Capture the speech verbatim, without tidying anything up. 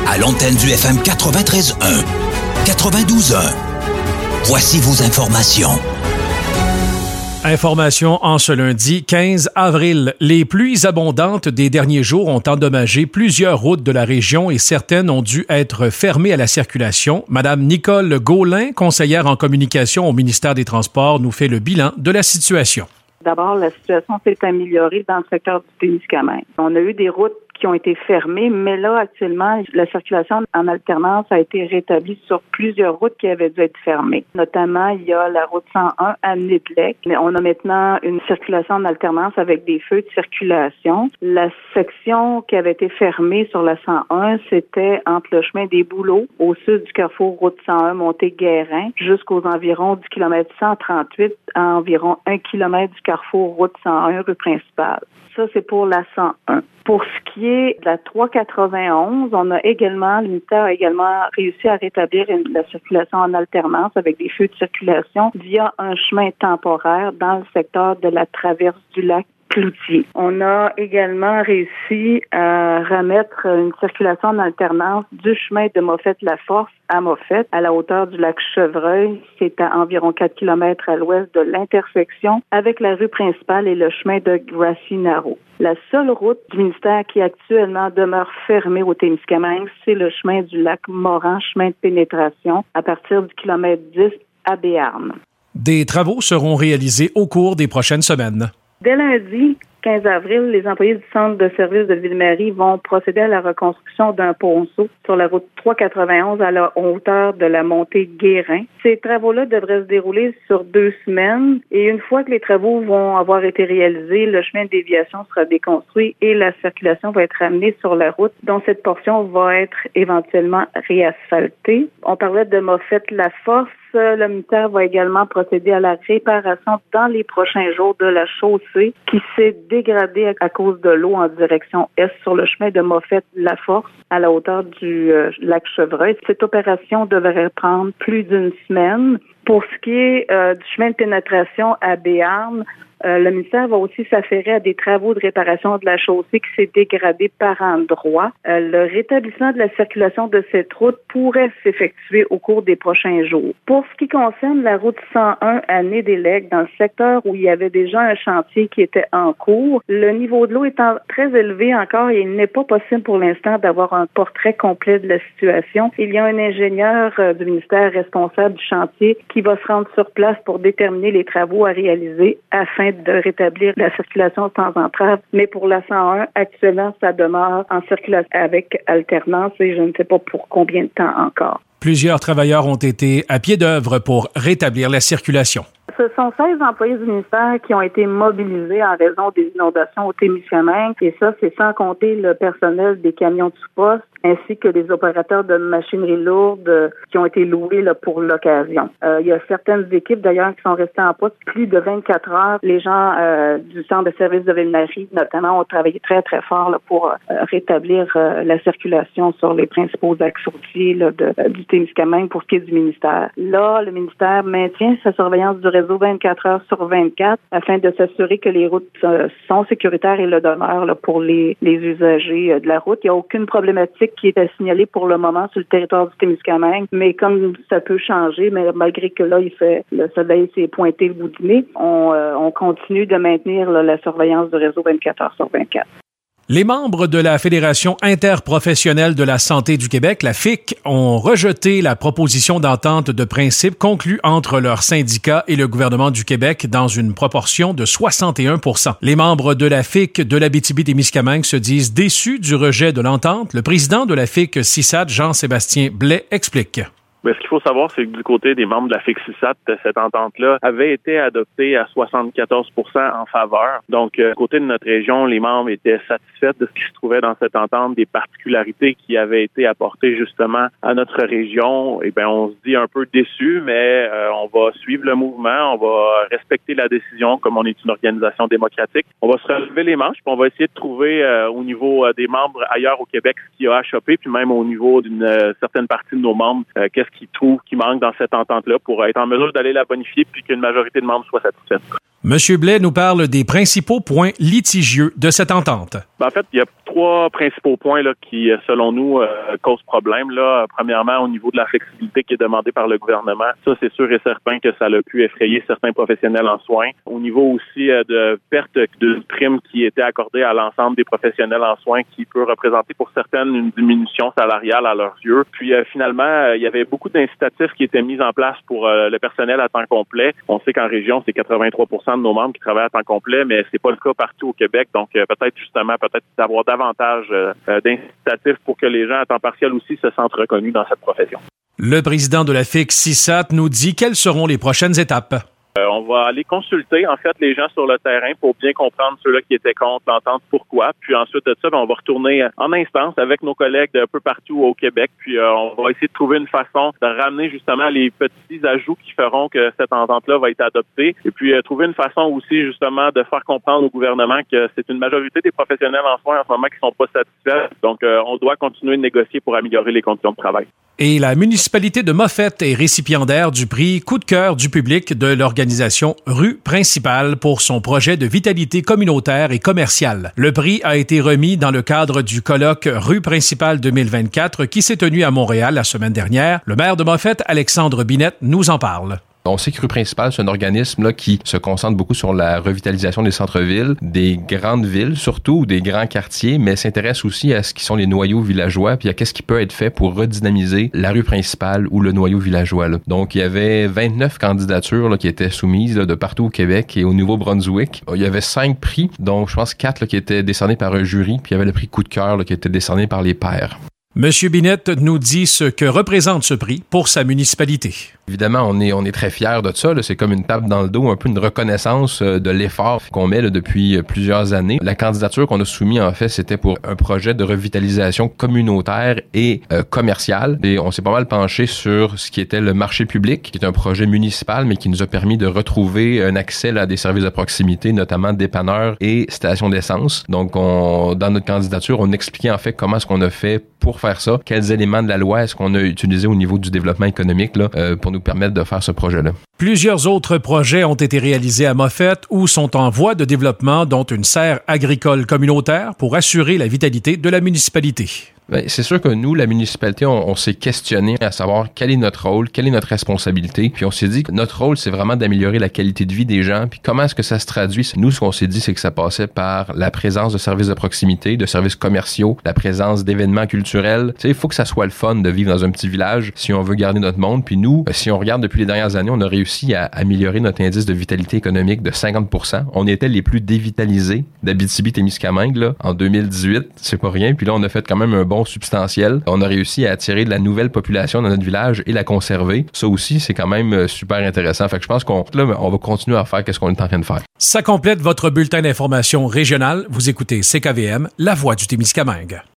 à l'antenne du F M quatre-vingt-treize un, quatre-vingt-douze un. Voici vos informations. Information en ce lundi quinze avril. Les pluies abondantes des derniers jours ont endommagé plusieurs routes de la région et certaines ont dû être fermées à la circulation. Madame Nicole Gaulin, conseillère en communication au ministère des Transports, nous fait le bilan de la situation. D'abord, la situation s'est améliorée dans le secteur du Témiscamingue. On a eu des routes qui ont été fermées, mais là, actuellement, la circulation en alternance a été rétablie sur plusieurs routes qui avaient dû être fermées. Notamment, il y a la route cent un à Nidlec. Mais on a maintenant une circulation en alternance avec des feux de circulation. La section qui avait été fermée sur la cent un, c'était entre le chemin des Bouleaux, au sud du carrefour route cent un, Montée-Guérin, jusqu'aux environs du kilomètre cent trente-huit, à environ un kilomètre du carrefour route cent un, rue principale. Ça, c'est pour la cent un. Pour ce qui est de la trois cent quatre-vingt-onze, on a également, le ministère a également réussi à rétablir une, la circulation en alternance avec des feux de circulation via un chemin temporaire dans le secteur de la traverse du lac Cloutier. On a également réussi à remettre une circulation en alternance du chemin de Moffett-la-Force à Moffett, à la hauteur du lac Chevreuil. C'est à environ quatre kilomètres à l'ouest de l'intersection avec la rue principale et le chemin de Grassy-Narrows. La seule route du ministère qui actuellement demeure fermée au Témiscamingue, c'est le chemin du lac Moran, chemin de pénétration, à partir du kilomètre dix à Béarn. Des travaux seront réalisés au cours des prochaines semaines. Dès lundi, quinze avril, les employés du centre de service de Ville-Marie vont procéder à la reconstruction d'un ponceau sur la route trois cent quatre-vingt-onze à la hauteur de la montée Guérin. Ces travaux-là devraient se dérouler sur deux semaines et une fois que les travaux vont avoir été réalisés, le chemin de déviation sera déconstruit et la circulation va être ramenée sur la route dont cette portion va être éventuellement réasphaltée. On parlait de Moffett-la-Force. Le ministère va également procéder à la réparation dans les prochains jours de la chaussée qui s'est dégradée à cause de l'eau en direction est sur le chemin de Moffett-la-Force à la hauteur du euh, lac Chevreuil. Cette opération devrait prendre plus d'une semaine. Pour ce qui est euh, du chemin de pénétration à Béarn, Euh, le ministère va aussi s'affairer à des travaux de réparation de la chaussée qui s'est dégradée par endroits. Euh, le rétablissement de la circulation de cette route pourrait s'effectuer au cours des prochains jours. Pour ce qui concerne la route cent un à Nidlec, dans le secteur où il y avait déjà un chantier qui était en cours, le niveau de l'eau étant très élevé encore et il n'est pas possible pour l'instant d'avoir un portrait complet de la situation. Il y a un ingénieur euh, du ministère responsable du chantier qui va se rendre sur place pour déterminer les travaux à réaliser afin de rétablir la circulation sans entrave. Mais pour la cent un, actuellement, ça demeure en circulation avec alternance et je ne sais pas pour combien de temps encore. Plusieurs travailleurs ont été à pied d'œuvre pour rétablir la circulation. Ce sont seize employés du ministère qui ont été mobilisés en raison des inondations au Témiscamingue et ça, c'est sans compter le personnel des camions de sous-poste ainsi que les opérateurs de machinerie lourde euh, qui ont été loués là, pour l'occasion. Euh, il y a certaines équipes d'ailleurs qui sont restées en poste plus de vingt-quatre heures. Les gens euh, du centre de service de Ville-Marie notamment ont travaillé très très fort là, pour euh, rétablir euh, la circulation sur les principaux axes routiers là, de, euh, du Témiscamingue pour ce qui est du ministère. Là, le ministère maintient sa surveillance du réseau vingt-quatre heures sur vingt-quatre afin de s'assurer que les routes euh, sont sécuritaires et le demeurent là, pour les, les usagers euh, de la route. Il n'y a aucune problématique qui est à signaler pour le moment sur le territoire du Témiscamingue, mais comme ça peut changer, mais malgré que là, il fait le soleil s'est pointé le bout du nez, on, euh, on continue de maintenir là, la surveillance du réseau vingt-quatre heures sur vingt-quatre. Les membres de la Fédération interprofessionnelle de la santé du Québec, la F I C, ont rejeté la proposition d'entente de principe conclue entre leur syndicat et le gouvernement du Québec dans une proportion de soixante et un pour cent. Les membres de la F I C de l'Abitibi-Témiscamingue se disent déçus du rejet de l'entente. Le président de la F I C C I S A T, Jean-Sébastien Blais, explique. Mais ce qu'il faut savoir, c'est que du côté des membres de la F I C C I S A T, cette entente-là avait été adoptée à soixante-quatorze pour cent en faveur. Donc, euh, du côté de notre région, les membres étaient satisfaits de ce qui se trouvait dans cette entente, des particularités qui avaient été apportées justement à notre région. Eh bien, on se dit un peu déçus, mais euh, on va suivre le mouvement, on va respecter la décision comme on est une organisation démocratique. On va se relever les manches, puis on va essayer de trouver euh, au niveau euh, des membres ailleurs au Québec ce qui a achoppé, puis même au niveau d'une euh, certaine partie de nos membres, euh, qu'est-ce qui trouve qui manque dans cette entente-là pour être en mesure d'aller la bonifier puis qu'une majorité de membres soit satisfaite. Monsieur Blais nous parle des principaux points litigieux de cette entente. Ben, en fait, il y a trois principaux points là, qui, selon nous, euh, causent problème. Là. Premièrement, au niveau de la flexibilité qui est demandée par le gouvernement. Ça, c'est sûr et certain que ça a pu effrayer certains professionnels en soins. Au niveau aussi euh, de perte de primes qui étaient accordées à l'ensemble des professionnels en soins, qui peut représenter pour certaines une diminution salariale à leurs yeux. Puis euh, finalement, euh, il y avait beaucoup d'incitatifs qui étaient mis en place pour euh, le personnel à temps complet. On sait qu'en région, c'est quatre-vingt-trois pour cent de nos membres qui travaillent à temps complet, mais c'est pas le cas partout au Québec. Donc, euh, peut-être justement, peut-être d'avoir davantage euh, d'incitatifs pour que les gens à temps partiel aussi se sentent reconnus dans cette profession. Le président de la F I C, CISAT, nous dit quelles seront les prochaines étapes. Euh, on va aller consulter, en fait, les gens sur le terrain pour bien comprendre ceux-là qui étaient contre l'entente, pourquoi. Puis ensuite de ça, ben, on va retourner en instance avec nos collègues d'un peu partout au Québec. Puis euh, on va essayer de trouver une façon de ramener justement les petits ajouts qui feront que cette entente-là va être adoptée. Et puis euh, trouver une façon aussi justement de faire comprendre au gouvernement que c'est une majorité des professionnels en soins en ce moment qui sont pas satisfaits. Donc euh, on doit continuer de négocier pour améliorer les conditions de travail. Et la municipalité de Moffett est récipiendaire du prix Coup de cœur du public de l'organisation Rue Principale pour son projet de vitalité communautaire et commerciale. Le prix a été remis dans le cadre du colloque Rue Principale deux mille vingt-quatre qui s'est tenu à Montréal la semaine dernière. Le maire de Moffett, Alexandre Binette, nous en parle. On sait que Rue Principale, c'est un organisme là, qui se concentre beaucoup sur la revitalisation des centres-villes, des grandes villes surtout, ou des grands quartiers, mais s'intéresse aussi à ce qui sont les noyaux villageois, puis à qu'est-ce qui peut être fait pour redynamiser la rue principale ou le noyau villageois. Là. Donc, il y avait vingt-neuf candidatures là, qui étaient soumises là, de partout au Québec et au Nouveau-Brunswick. Il y avait cinq prix, dont je pense quatre là, qui étaient décernés par un jury, puis il y avait le prix Coup de cœur là, qui était décerné par les pairs. Monsieur Binette nous dit ce que représente ce prix pour sa municipalité. Évidemment, on est, on est très fiers de ça. Là. C'est comme une tape dans le dos, un peu une reconnaissance de l'effort qu'on met là, depuis plusieurs années. La candidature qu'on a soumise, en fait, c'était pour un projet de revitalisation communautaire et euh, commerciale. Et on s'est pas mal penché sur ce qui était le marché public, qui est un projet municipal, mais qui nous a permis de retrouver un accès là, à des services de proximité, notamment dépanneurs et stations d'essence. Donc, on, dans notre candidature, on expliquait en fait comment est-ce qu'on a fait pour faire ça, quels éléments de la loi est-ce qu'on a utilisé au niveau du développement économique là, euh, pour nous permettre de faire ce projet-là. Plusieurs autres projets ont été réalisés à Moffett ou sont en voie de développement, dont une serre agricole communautaire pour assurer la vitalité de la municipalité. Bien, c'est sûr que nous, la municipalité, on, on s'est questionné à savoir quel est notre rôle, quelle est notre responsabilité. Puis on s'est dit que notre rôle, c'est vraiment d'améliorer la qualité de vie des gens. Puis comment est-ce que ça se traduit? Nous, ce qu'on s'est dit, c'est que ça passait par la présence de services de proximité, de services commerciaux, la présence d'événements culturels. Tu sais, il faut que ça soit le fun de vivre dans un petit village si on veut garder notre monde. Puis nous, si on regarde depuis les dernières années, on a réussi à améliorer notre indice de vitalité économique de cinquante pour cent. On était les plus dévitalisés d'Abitibi-Témiscamingue là, en deux mille dix-huit. C'est pas rien. Puis là, on a fait quand même un bon substantiel. On a réussi à attirer de la nouvelle population dans notre village et la conserver. Ça aussi, c'est quand même super intéressant. Fait que je pense qu'on là, on va continuer à faire ce qu'on est en train de faire. Ça complète votre bulletin d'information régionale. Vous écoutez C K V M, la voix du Témiscamingue.